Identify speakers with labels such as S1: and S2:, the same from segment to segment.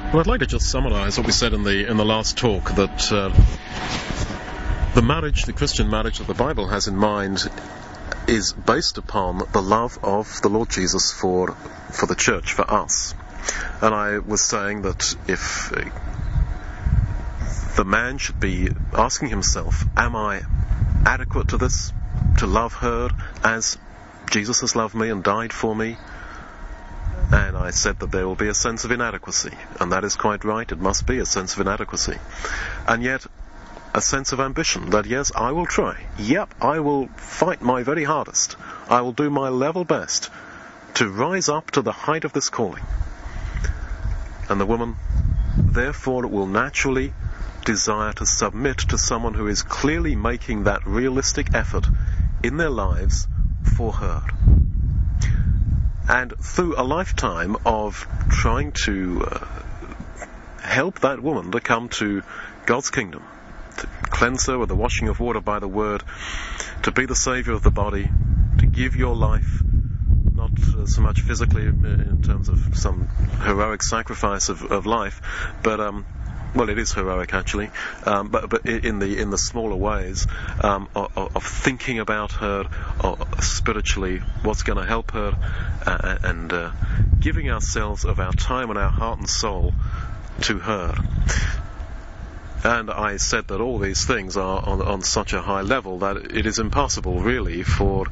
S1: Well, I'd like to just summarise what we said in the last talk, that the Christian marriage that the Bible has in mind is based upon the love of the Lord Jesus for the church, for us. And I was saying that if the man should be asking himself, am I adequate to this, to love her as Jesus has loved me and died for me? And I said that there will be a sense of inadequacy, and that is quite right. It must be a sense of inadequacy. And yet, a sense of ambition, that yes, I will try. Yep, I will fight my very hardest. I will do my level best to rise up to the height of this calling. And the woman, therefore, will naturally desire to submit to someone who is clearly making that realistic effort in their lives for her. And through a lifetime of trying to help that woman to come to God's kingdom, to cleanse her with the washing of water by the word, to be the saviour of the body, to give your life, not so much physically in terms of some heroic sacrifice of life, but well, it is heroic actually, but in the smaller ways of thinking about her spiritually, what's going to help her, and giving ourselves of our time and our heart and soul to her. And I said that all these things are on such a high level that it is impossible really for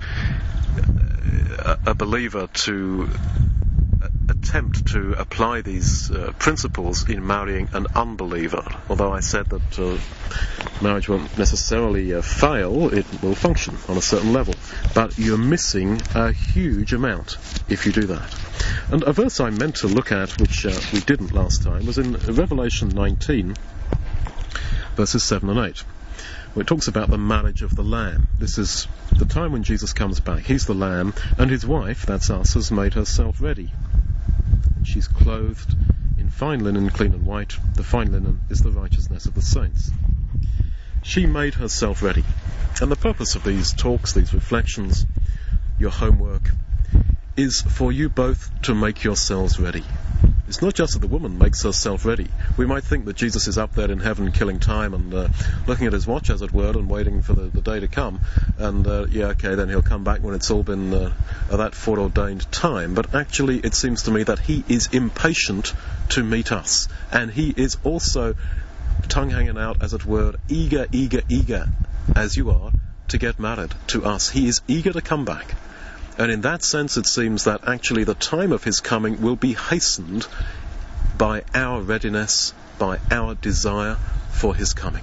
S1: a believer to attempt to apply these principles in marrying an unbeliever. Although I said that marriage won't necessarily fail, it will function on a certain level. But you're missing a huge amount if you do that. And a verse I meant to look at, which we didn't last time, was in Revelation 19, verses 7 and 8. Where it talks about the marriage of the Lamb. This is the time when Jesus comes back. He's the Lamb, and his wife, that's us, has made herself ready. She's clothed in fine linen, clean and white. The fine linen is the righteousness of the saints. She made herself ready. And the purpose of these talks, these reflections, your homework, is for you both to make yourselves ready. It's not just that the woman makes herself ready. We might think that Jesus is up there in heaven killing time and looking at his watch, as it were, and waiting for the day to come. And, then he'll come back when it's all been that foreordained time. But actually, it seems to me that he is impatient to meet us. And he is also, tongue hanging out, as it were, eager, as you are, to get married to us. He is eager to come back. And in that sense, it seems that actually the time of his coming will be hastened by our readiness, by our desire for his coming.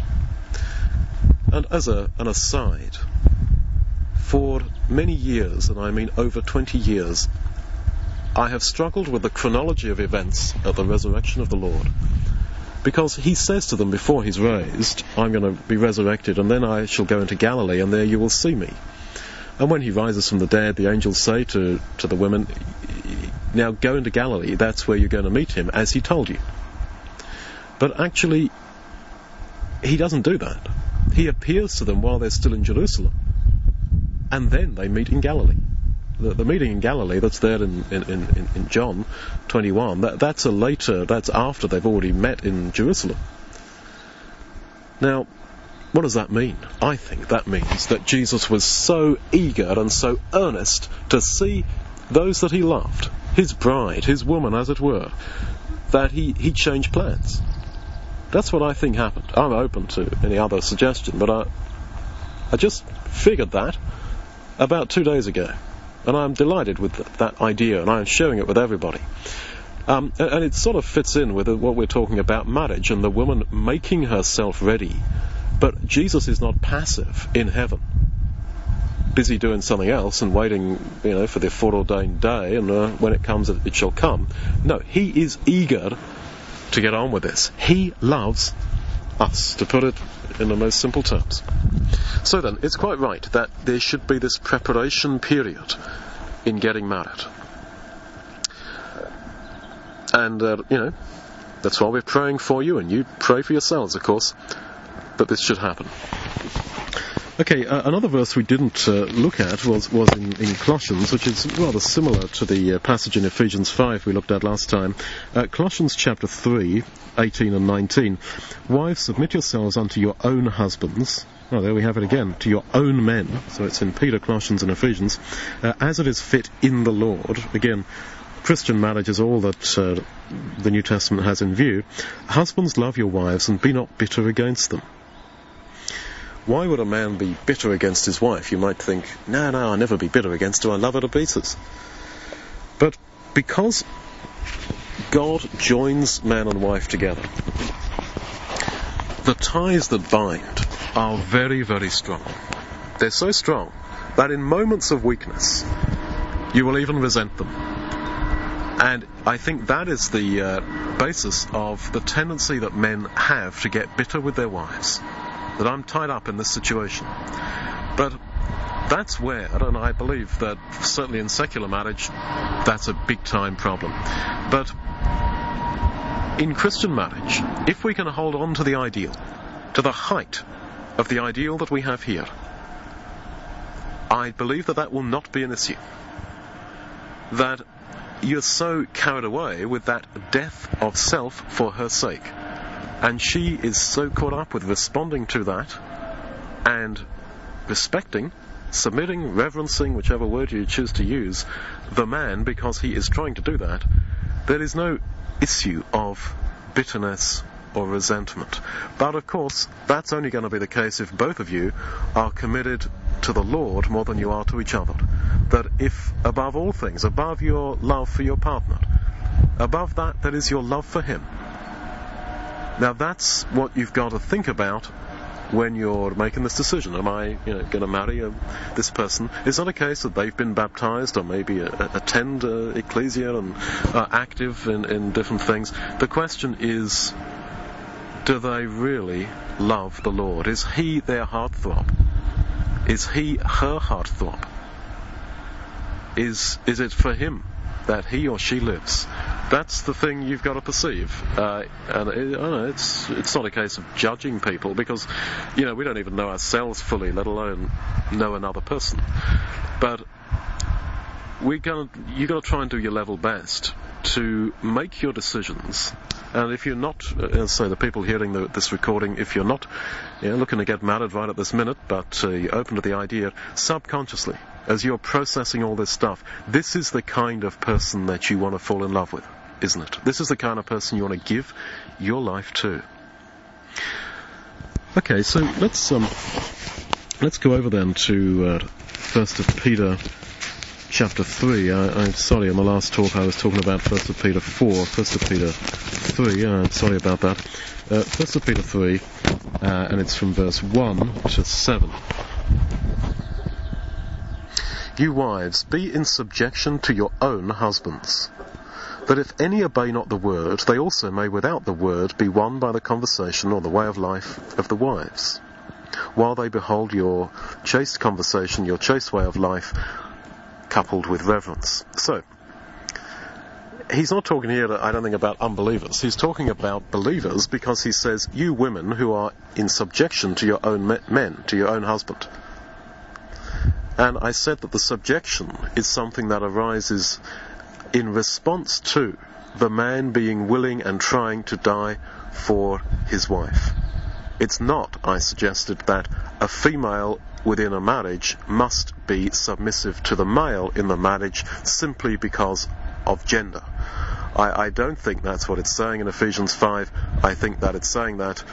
S1: And as an aside, for many years, and I mean over 20 years, I have struggled with the chronology of events at the resurrection of the Lord. Because he says to them before he's raised, I'm going to be resurrected, and then I shall go into Galilee, and there you will see me. And when he rises from the dead, the angels say to the women, now go into Galilee, that's where you're going to meet him, as he told you. But actually, he doesn't do that. He appears to them while they're still in Jerusalem. And then they meet in Galilee. The meeting in Galilee that's there in John 21, that's after they've already met in Jerusalem. Now, what does that mean? I think that means that Jesus was so eager and so earnest to see those that he loved, his bride, his woman, as it were, that he changed plans. That's what I think happened. I'm open to any other suggestion, but I just figured that about 2 days ago, and I'm delighted with that idea, and I'm sharing it with everybody. And it sort of fits in with what we're talking about marriage and the woman making herself ready. But Jesus is not passive in heaven, busy doing something else and waiting, for the foreordained day, and when it comes, it shall come. No, he is eager to get on with this. He loves us, to put it in the most simple terms. So then, it's quite right that there should be this preparation period in getting married. And, that's why we're praying for you, and you pray for yourselves, of course, that this should happen. Okay, another verse we didn't look at was in Colossians, which is rather similar to the passage in Ephesians 5 we looked at last time. Colossians chapter 3, 18 and 19. Wives, submit yourselves unto your own husbands. Oh, there we have it again. To your own men. So it's in Peter, Colossians and Ephesians. As it is fit in the Lord. Again, Christian marriage is all that the New Testament has in view. Husbands, love your wives and be not bitter against them. Why would a man be bitter against his wife? You might think, no, I'll never be bitter against her. I love her to pieces. But because God joins man and wife together, the ties that bind are very, very strong. They're so strong that in moments of weakness, you will even resent them. And I think that is the basis of the tendency that men have to get bitter with their wives. That I'm tied up in this situation. But that's where, and I believe that certainly in secular marriage, that's a big time problem. But in Christian marriage, if we can hold on to the ideal, to the height of the ideal that we have here, I believe that will not be an issue. That you're so carried away with that death of self for her sake. And she is so caught up with responding to that and respecting, submitting, reverencing, whichever word you choose to use, the man because he is trying to do that, there is no issue of bitterness or resentment. But of course, that's only going to be the case if both of you are committed to the Lord more than you are to each other. That if, above all things, above your love for your partner, above that, there is your love for him. Now that's what you've got to think about when you're making this decision. Am I going to marry this person? It's not a case that they've been baptized or maybe attend ecclesia and are active in different things. The question is, do they really love the Lord? Is he their heartthrob? Is he her heartthrob? Is it for him that he or she lives? That's the thing you've got to perceive. It's not a case of judging people because, we don't even know ourselves fully, let alone know another person. But you've got to try and do your level best to make your decisions. And if you're not, so the people hearing this recording, if you're not looking to get married right at this minute, but you're open to the idea, subconsciously, as you're processing all this stuff, this is the kind of person that you want to fall in love with, isn't it? This is the kind of person you want to give your life to. Okay, so let's go over then to 1 Peter chapter 3. I'm sorry, in the last talk I was talking about 1 Peter 4. 1 Peter 3, I'm sorry about that. 1 Peter 3, and it's from verse 1 to 7. You wives, be in subjection to your own husbands, that if any obey not the word, they also may without the word be won by the conversation or the way of life of the wives, while they behold your chaste conversation, your chaste way of life, coupled with reverence. So, he's not talking here, I don't think, about unbelievers. He's talking about believers because he says, you women who are in subjection to your own men, to your own husband. And I said that the subjection is something that arises in response to the man being willing and trying to die for his wife. It's not, I suggested, that a female within a marriage must be submissive to the male in the marriage simply because of gender. I don't think that's what it's saying in Ephesians 5. I think that it's saying that,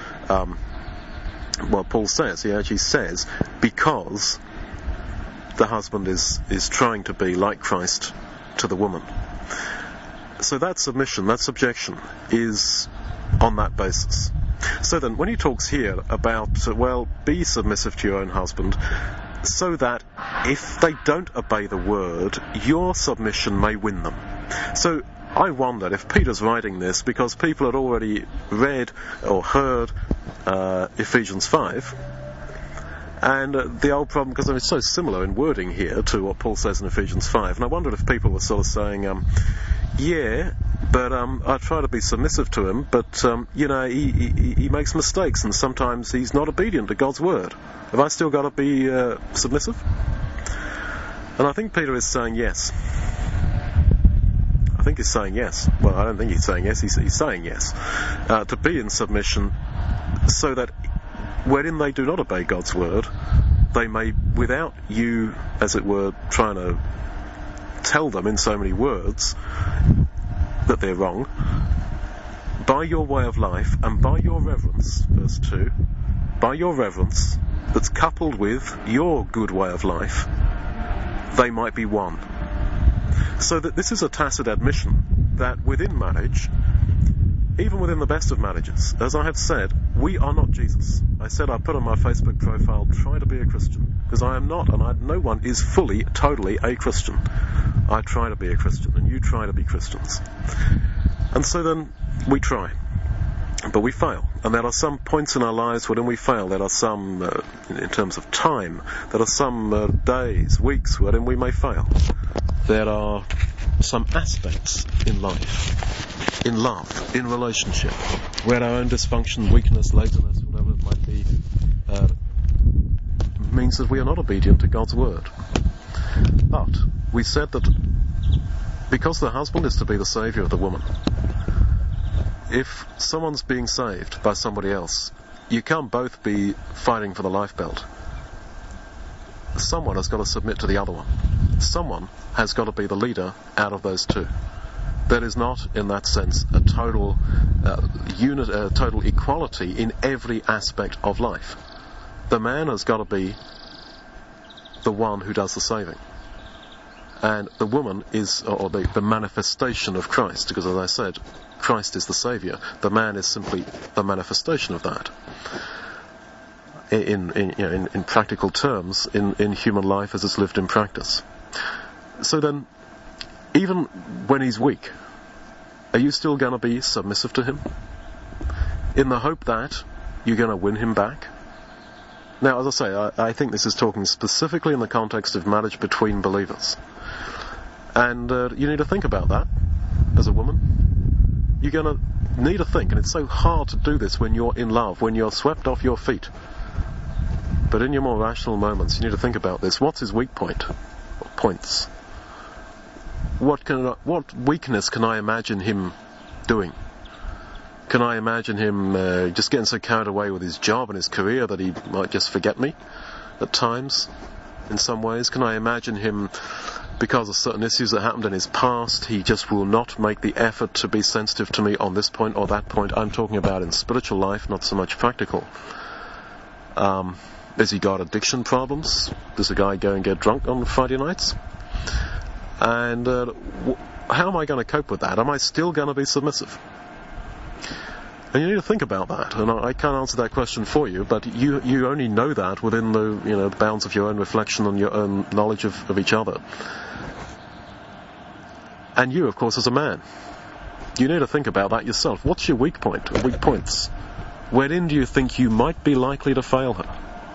S1: Paul says, he actually says, because the husband is trying to be like Christ to the woman. So that submission, that subjection, is on that basis. So then, when he talks here about, be submissive to your own husband, so that if they don't obey the word, your submission may win them. So I wonder if Peter's writing this because people had already read or heard Ephesians 5, and the old problem, because it's so similar in wording here to what Paul says in Ephesians 5, and I wondered if people were sort of saying, But I try to be submissive to him, but he makes mistakes, and sometimes he's not obedient to God's word. Have I still got to be submissive? And I think Peter is saying yes. I think he's saying yes. Well, I don't think he's saying yes. He's saying yes. To be in submission, so that wherein they do not obey God's word, they may, without you, as it were, trying to tell them in so many words that they're wrong, by your way of life and by your reverence, verse 2, by your reverence that's coupled with your good way of life, they might be won. So that this is a tacit admission that within marriage, even within the best of marriages, as I have said, we are not Jesus. I said I put on my Facebook profile, try to be a Christian, because I am not, and no one is fully, totally a Christian. I try to be a Christian, and you try to be Christians. And so then, we try. But we fail. And there are some points in our lives wherein we fail. There are some, in terms of time, there are some days, weeks wherein we may fail. There are some aspects in life, in love, in relationship, where our own dysfunction, weakness, laziness, whatever it might be, means that we are not obedient to God's word. But we said that because the husband is to be the saviour of the woman, if someone's being saved by somebody else, you can't both be fighting for the lifebelt. Someone has got to submit to the other one. Someone has got to be the leader out of those two. There is not, in that sense, a total total equality in every aspect of life. The man has got to be the one who does the saving. And the woman is, or the manifestation of Christ, because as I said, Christ is the Saviour. The man is simply the manifestation of that. In practical terms, in human life as it's lived in practice. So then, even when he's weak, are you still going to be submissive to him? In the hope that you're going to win him back? Now, as I say, I think this is talking specifically in the context of marriage between believers. And you need to think about that as a woman. You're going to need to think, and it's so hard to do this when you're in love, when you're swept off your feet. But in your more rational moments, you need to think about this. What's his weak point? Or points? What weakness can I imagine him doing? Can I imagine him just getting so carried away with his job and his career that he might just forget me at times, in some ways? Can I imagine him, because of certain issues that happened in his past, he just will not make the effort to be sensitive to me on this point or that point? I'm talking about in spiritual life, not so much practical. Has he got addiction problems? Does the guy go and get drunk on Friday nights? And how am I going to cope with that? Am I still going to be submissive? And you need to think about that. And I can't answer that question for you, but you only know that within the bounds of your own reflection and your own knowledge of each other. And you, of course, as a man, you need to think about that yourself. What's your weak point or weak points? Wherein do you think you might be likely to fail her?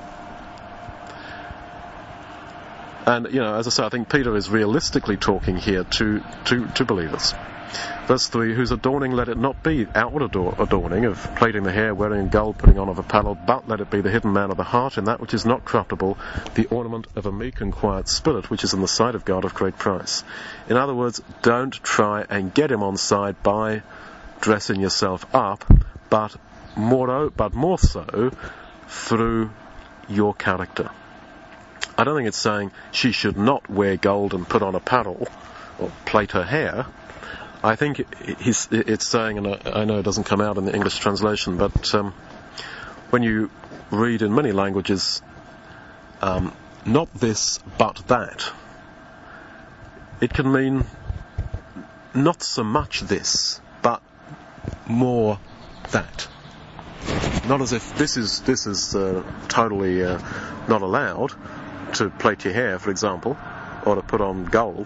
S1: And, as I say, I think Peter is realistically talking here to believers. Verse 3, whose adorning let it not be outward adorning of plaiting the hair, wearing gold, putting on of apparel, but let it be the hidden man of the heart, in that which is not corruptible, the ornament of a meek and quiet spirit, which is in the sight of God of great price. In other words, don't try and get him on side by dressing yourself up, but more so through your character. I don't think it's saying she should not wear gold and put on apparel or plait her hair. I think it's saying, and I know it doesn't come out in the English translation, but when you read in many languages, not this but that, it can mean not so much this, but more that. Not as if this is totally not allowed, to plait your hair, for example, or to put on gold.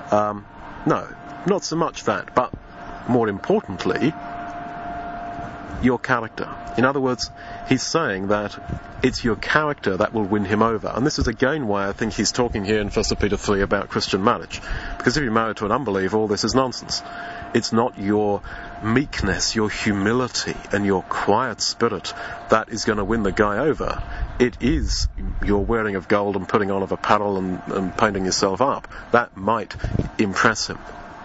S1: No, not so much that, but more importantly, your character. In other words, he's saying that it's your character that will win him over. And this is again why I think he's talking here in 1 Peter 3 about Christian marriage. Because if you're married to an unbeliever, all this is nonsense. It's not your meekness, your humility, and your quiet spirit that is going to win the guy over. It is your wearing of gold and putting on of apparel and painting yourself up. That might impress him.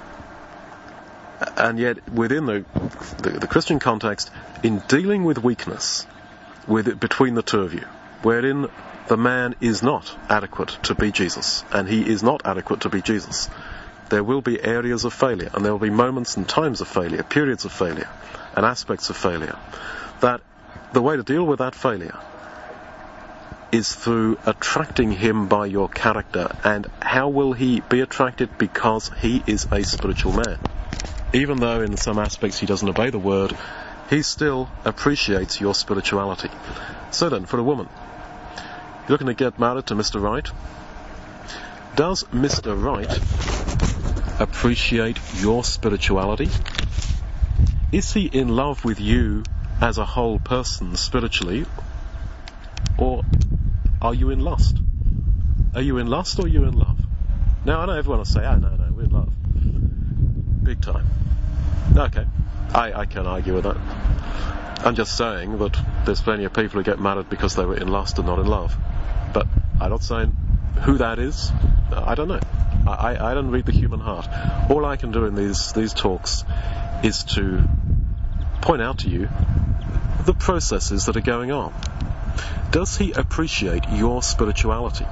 S1: And yet, within the Christian context, in dealing with weakness between the two of you, wherein the man is not adequate to be Jesus, and he is not adequate to be Jesus, there will be areas of failure, and there will be moments and times of failure, periods of failure, and aspects of failure. That the way to deal with that failure is through attracting him by your character. And how will he be attracted? Because he is a spiritual man. Even though in some aspects he doesn't obey the word, he still appreciates your spirituality. So then, for a woman, you're looking to get married to Mr. Right. Does Mr. Right appreciate your spirituality? Is he in love with you as a whole person spiritually? Or are you in lust? Are you in lust or are you in love? Now, I know everyone will say, oh, no, we're in love. Big time. Okay, I can't argue with that. I'm just saying that there's plenty of people who get married because they were in lust and not in love. But I'm not saying who that is. I don't know. I don't read the human heart. All I can do in these talks is to point out to you the processes that are going on. Does he appreciate your spirituality?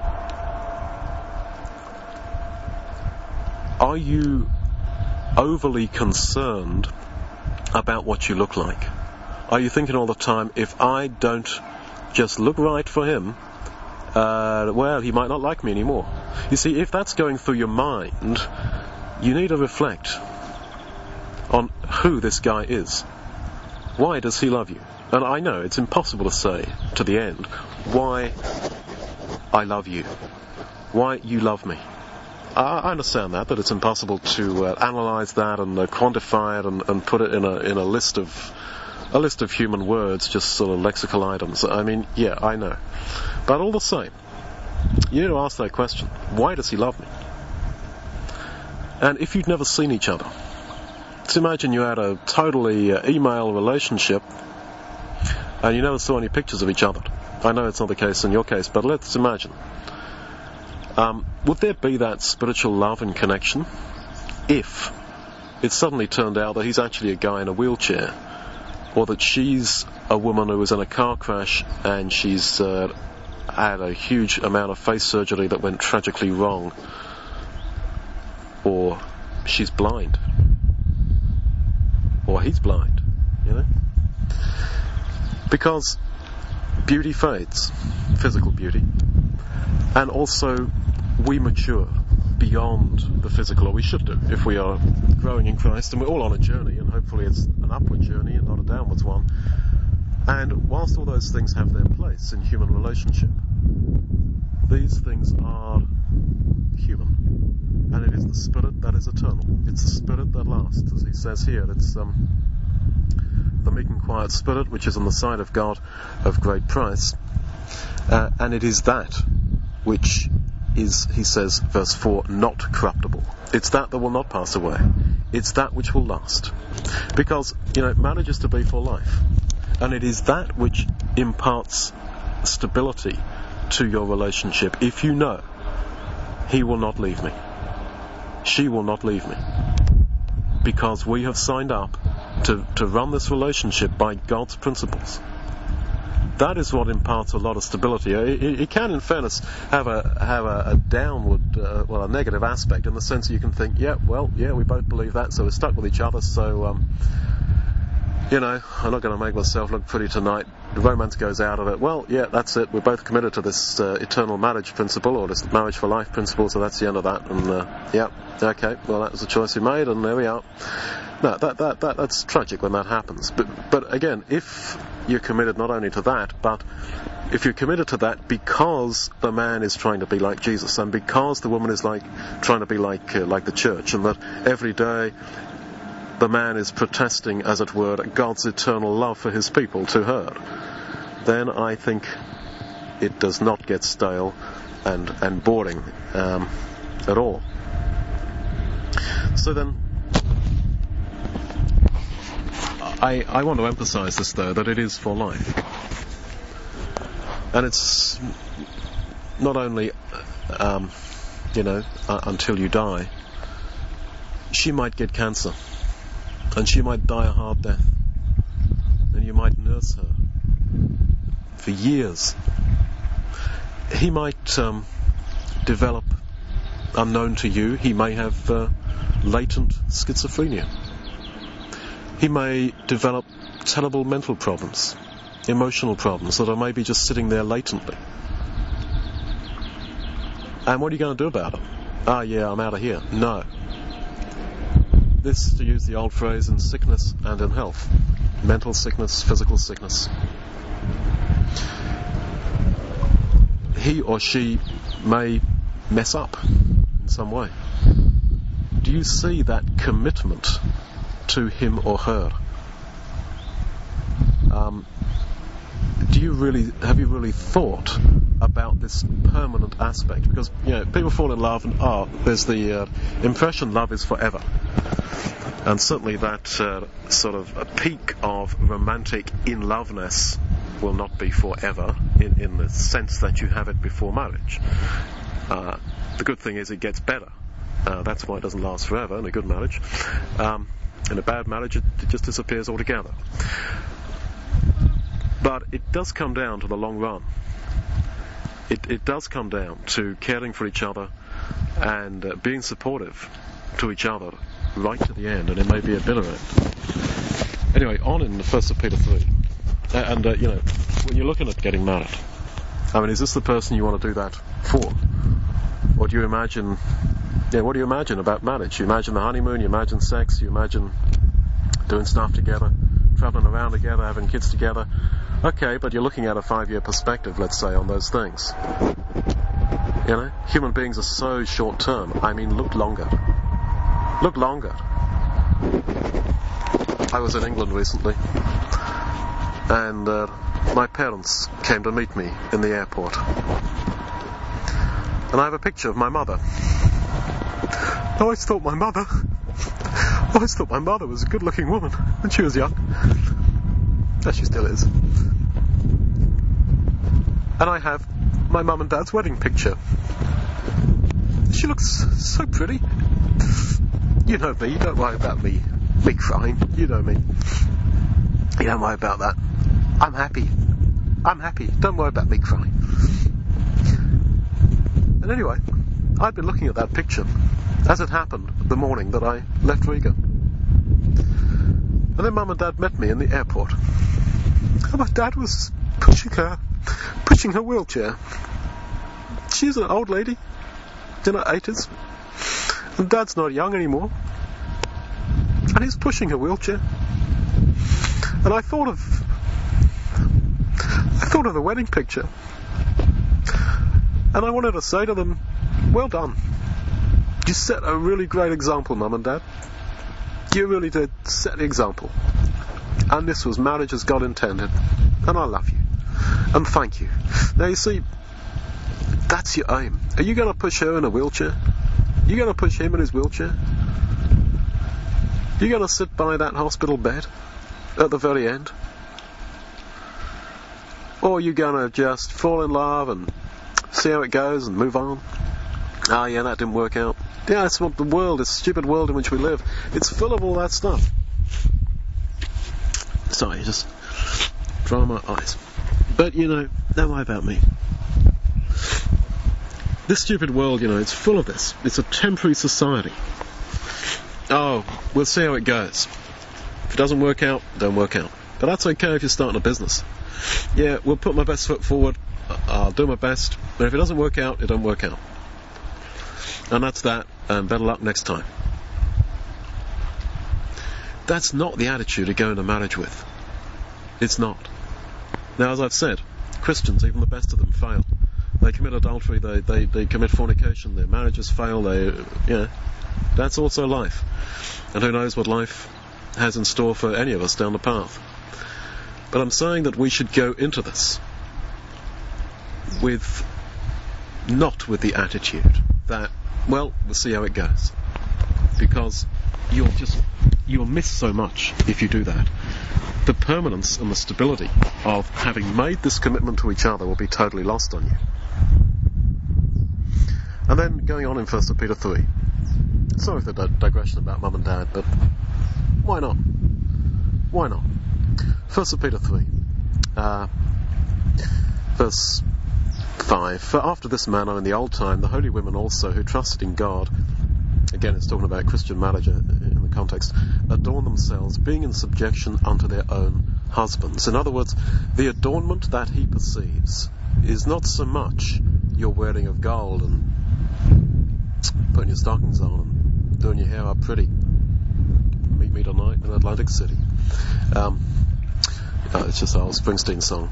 S1: Are you overly concerned about what you look like? Are you thinking all the time, if I don't just look right for him, well, he might not like me anymore? You see, if that's going through your mind, you need to reflect on who this guy is. Why does he love you? And I know it's impossible to say to the end why I love you, why you love me. I understand that it's impossible to analyze that and quantify it and put it in a list of human words, just sort of lexical items. I mean, yeah, I know. But all the same, you need to ask that question. Why does he love me? And if you've never seen each other, let's imagine you had a totally email relationship and you never saw any pictures of each other. I know it's not the case in your case, but let's imagine. Would there be that spiritual love and connection if it suddenly turned out that he's actually a guy in a wheelchair, or that she's a woman who was in a car crash and she's had a huge amount of face surgery that went tragically wrong, or she's blind, or he's blind, you know? Because beauty fades, physical beauty, and also we mature beyond the physical, or we should do, if we are growing in Christ, and we're all on a journey, and hopefully it's an upward journey and not a downwards one. And whilst all those things have their place in human relationship, these things are human, and it is the spirit that is eternal. It's the spirit that lasts, as he says here. It's the meek and quiet spirit, which is on the side of God of great price, and it is that which is, he says, verse 4, not corruptible. It's that will not pass away. It's that which will last. Because, marriage is to be for life. And it is that which imparts stability to your relationship. If you know, he will not leave me. She will not leave me. Because we have signed up to run this relationship by God's principles. That is what imparts a lot of stability. It can, in fairness, have a downward, a negative aspect, in the sense that you can think, we both believe that, so we're stuck with each other, so, I'm not going to make myself look pretty tonight. The romance goes out of it. Well, yeah, that's it. We're both committed to this eternal marriage principle, or this marriage for life principle, so that's the end of that. And, okay, well, that was the choice we made, and there we are. No, that's tragic when that happens. But again, if you're committed not only to that, but if you're committed to that because the man is trying to be like Jesus, and because the woman is trying to be like the church, and that every day the man is protesting, as it were, God's eternal love for his people to her, then I think it does not get stale and boring at all. So then, I want to emphasize this, though, that it is for life. And it's not only, until you die. She might get cancer, and she might die a hard death, and you might nurse her for years. He might develop, unknown to you, he may have latent schizophrenia. He may develop terrible mental problems, emotional problems that are maybe just sitting there latently. And what are you going to do about it? I'm out of here. No. This, to use the old phrase, in sickness and in health. Mental sickness, physical sickness. He or she may mess up in some way. Do you see that commitment to him or her? Have you really thought about this permanent aspect? Because, people fall in love and there's the impression love is forever. And certainly that sort of a peak of romantic in-loveness will not be forever in the sense that you have it before marriage. The good thing is it gets better. That's why it doesn't last forever in a good marriage. In a bad marriage, it just disappears altogether. But it does come down to the long run. It does come down to caring for each other and being supportive to each other right to the end, and it may be a bitter end. Anyway, on in the 1 Peter 3. And, when you're looking at getting married, is this the person you want to do that for? Or do you imagine, what do you imagine about marriage? You imagine the honeymoon, you imagine sex, you imagine doing stuff together, traveling around together, having kids together. Okay, but you're looking at a 5-year perspective, let's say, on those things. Human beings are so short-term. Look longer. Look longer. I was in England recently, and my parents came to meet me in the airport. And I have a picture of my mother. I always thought my mother was a good-looking woman when she was young. As she still is. And I have my mum and dad's wedding picture. She looks so pretty. You know me, don't worry about me crying. You know me. You don't worry about that. I'm happy. Don't worry about me crying. And anyway, I'd been looking at that picture as it happened the morning that I left Riga. And then Mum and Dad met me in the airport. And my dad was pushing her wheelchair. She's an old lady, in her 80s. And Dad's not young anymore. And he's pushing her wheelchair. And I thought of the wedding picture. And I wanted to say to them, well done. You set a really great example, Mum and Dad. You really did set the example. And this was marriage as God intended. And I love you. And thank you. Now you see, that's your aim. Are you going to push her in a wheelchair? Are you going to push him in his wheelchair? Are you going to sit by that hospital bed at the very end? Or are you going to just fall in love and see how it goes and move on? That didn't work out. That's what the world, this stupid world in which we live, it's full of all that stuff. Sorry, just dry my eyes. But, don't worry about me. This stupid world, it's full of this. It's a temporary society. We'll see how it goes. If it doesn't work out, don't work out. But that's okay if you're starting a business. We'll put my best foot forward. I'll do my best. But if it doesn't work out, it don't work out. And that's that, and better luck next time. That's not the attitude to go into marriage with. It's not. Now, as I've said, Christians, even the best of them, fail. They commit adultery, they commit fornication, their marriages fail, that's also life. And who knows what life has in store for any of us down the path. But I'm saying that we should go into this not with the attitude that, well, we'll see how it goes. Because you'll miss so much if you do that. The permanence and the stability of having made this commitment to each other will be totally lost on you. And then going on in 1 Peter 3. Sorry for the digression about mum and dad, but why not? Why not? 1 Peter 3, verse 5. For after this manner in the old time, the holy women also who trusted in God, again it's talking about Christian marriage in the context, adorn themselves, being in subjection unto their own husbands. In other words, the adornment that he perceives is not so much your wearing of gold and putting your stockings on and doing your hair up pretty. Meet me tonight in Atlantic City. It's just an old Springsteen song.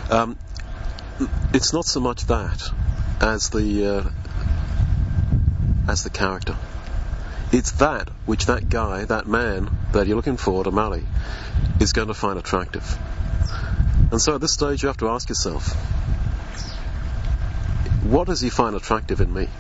S1: It's not so much that as the character. It's that which that guy, that man that you're looking for to marry, is going to find attractive. And so at this stage you have to ask yourself, what does he find attractive in me?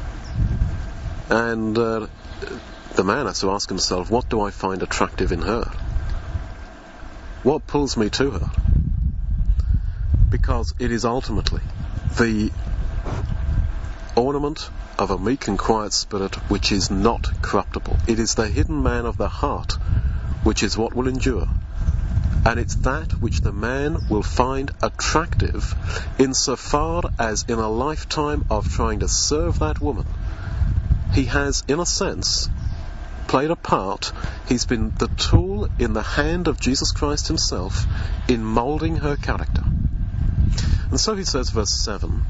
S1: And the man has to ask himself, what do I find attractive in her? What pulls me to her? Because it is ultimately the ornament of a meek and quiet spirit which is not corruptible. It is the hidden man of the heart which is what will endure. And it's that which the man will find attractive insofar as in a lifetime of trying to serve that woman, he has, in a sense, played a part. He's been the tool in the hand of Jesus Christ himself in moulding her character. And so he says, verse 7,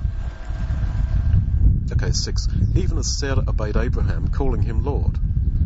S1: 6, even as Sarah obeyed Abraham, calling him Lord.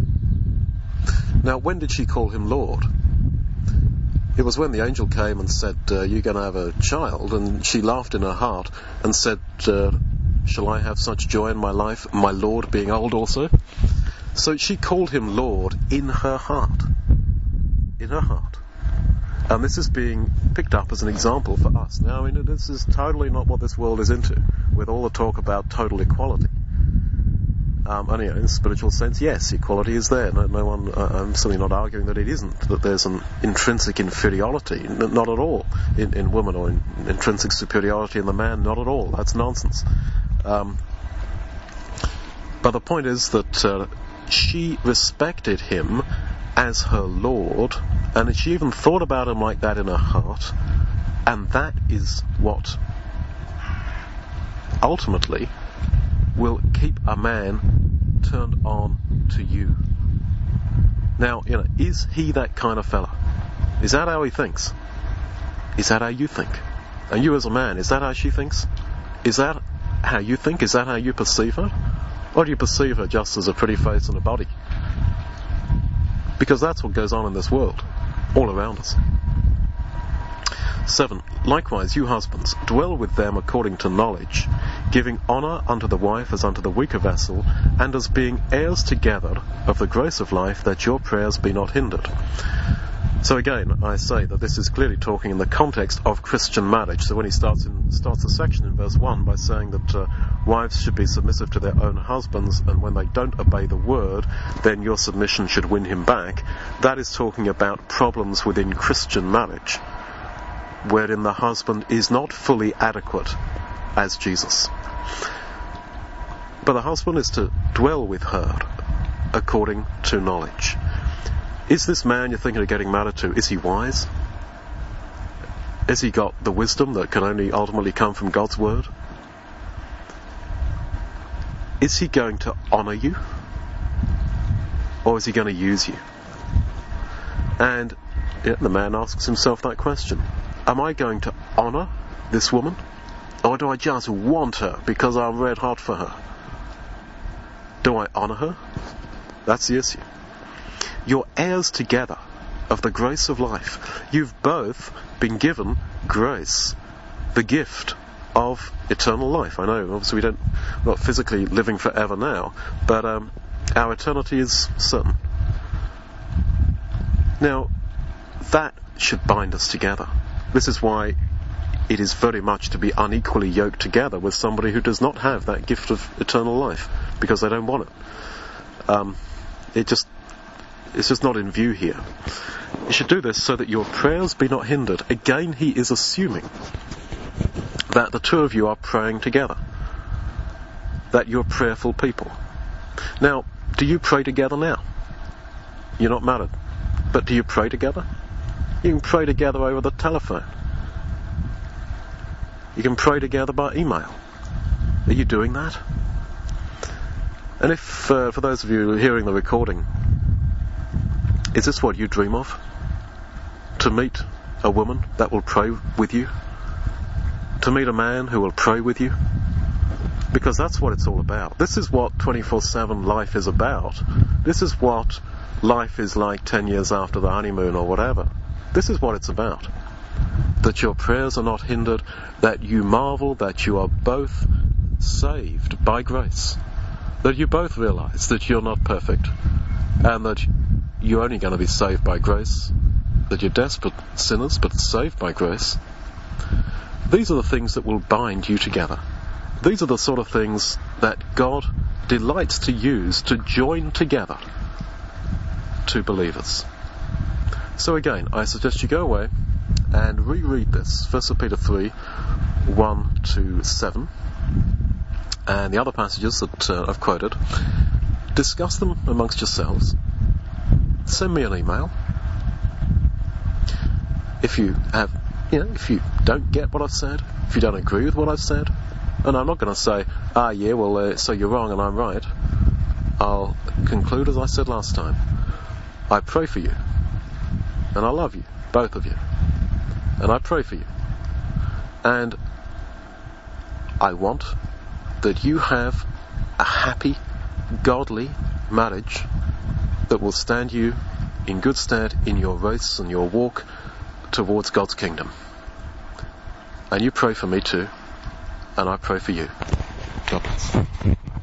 S1: Now, when did she call him Lord? It was when the angel came and said, you're going to have a child, and she laughed in her heart and said, shall I have such joy in my life, my Lord being old also? So she called him Lord in her heart. In her heart. And this is being picked up as an example for us. Now, this is totally not what this world is into, with all the talk about total equality. And in a spiritual sense, yes, equality is there. No one, I'm certainly not arguing that it isn't, that there's an intrinsic inferiority, not at all, in women, or in intrinsic superiority in the man, not at all. That's nonsense. But the point is that she respected him as her Lord, and she even thought about him like that in her heart, and that is what ultimately will keep a man turned on to you. Now, is he that kind of fella? Is that how he thinks? Is that how you think? And you as a man, is that how she thinks? Is that how you think? Is that how you perceive her? Or do you perceive her just as a pretty face and a body? Because that's what goes on in this world, all around us. 7. Likewise, you husbands, dwell with them according to knowledge, giving honour unto the wife as unto the weaker vessel, and as being heirs together of the grace of life, that your prayers be not hindered. So again, I say that this is clearly talking in the context of Christian marriage. So when he starts the section in verse 1 by saying that wives should be submissive to their own husbands, and when they don't obey the word, then your submission should win him back. That is talking about problems within Christian marriage, wherein the husband is not fully adequate as Jesus. But the husband is to dwell with her according to knowledge. Is this man you're thinking of getting married to, is he wise? Has he got the wisdom that can only ultimately come from God's word? Is he going to honour you? Or is he going to use you? And the man asks himself that question. Am I going to honour this woman? Or do I just want her because I'm red hot for her? Do I honour her? That's the issue. You're heirs together of the grace of life. You've both been given grace, the gift of eternal life. I know, obviously we're not physically living forever now, but our eternity is certain. Now, that should bind us together. This is why it is very much to be unequally yoked together with somebody who does not have that gift of eternal life, because they don't want it. It's just not in view here. You should do this so that your prayers be not hindered. Again, he is assuming that the two of you are praying together, that you're prayerful people. Now, do you pray together now? You're not married, but do you pray together? You can pray together over the telephone. You can pray together by email. Are you doing that? And if, for those of you hearing the recording, is this what you dream of? To meet a woman that will pray with you? To meet a man who will pray with you? Because that's what it's all about. This is what 24/7 life is about. This is what life is like 10 years after the honeymoon or whatever. This is what it's about. That your prayers are not hindered, that you marvel that you are both saved by grace. That you both realize that you're not perfect, and that you're only going to be saved by grace, that you're desperate sinners but saved by grace. These are the things that will bind you together. These are the sort of things that God delights to use to join together two believers. So again, I suggest you go away and reread this, 1 Peter 3, 1 to 7, and the other passages that I've quoted. Discuss them amongst yourselves. Send me an email. If you if you don't get what I've said, if you don't agree with what I've said, and I'm not going to say, so you're wrong and I'm right. I'll conclude as I said last time. I pray for you, and I love you, both of you, and I pray for you, and I want that you have a happy, godly marriage that will stand you in good stead in your race and your walk towards God's kingdom. And you pray for me too, and I pray for you. God bless.